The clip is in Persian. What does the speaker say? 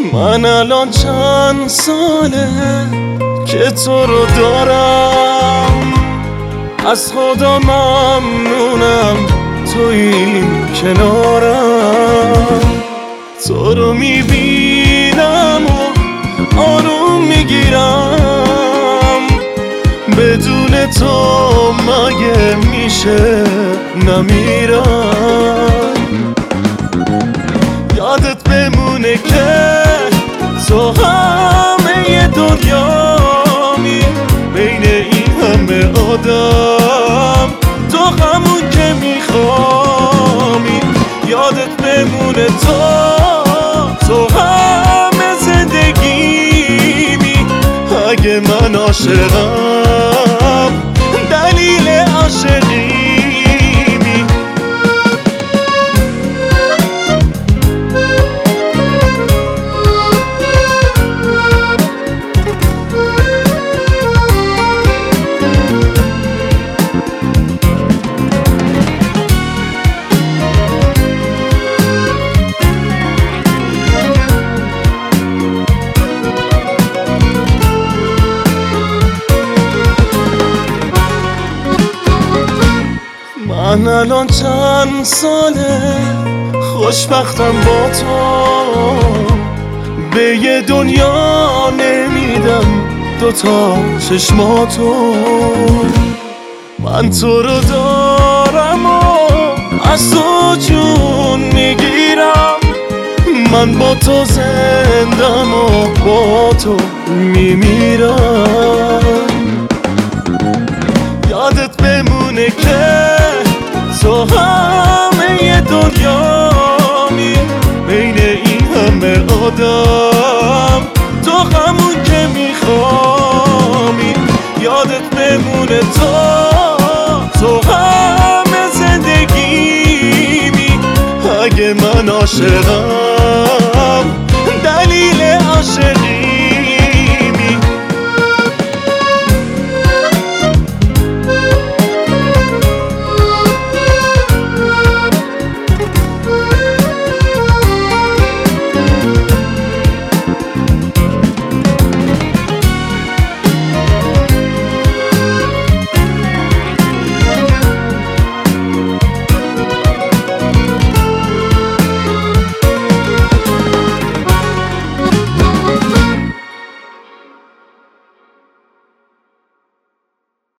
من الان چند ساله که تو رو دارم، از خدا ممنونم تویی کنارم. تو رو میبینم و آروم میگیرم، بدون تو مگه میشه نمیرم. یادت بمونه که تو همه دنیامی، بین این همه آدم تو همون که میخوامی. یادت بمونه تو همه زندگیمی. اگه من عاشقم دلیل عاشقیمی. من الان چند ساله خوشبختم با تو، به یه دنیا نمیدم دوتا چشماتو. من تو رو دارم و از تو جون میگیرم، من با تو زندم و با تو میمیرم. یادت بمونه که تو همه دنیامی، بین این همه آدم تو همون که میخوامی. یادت بمونه تو همه زندگیمی. اگه من عاشقم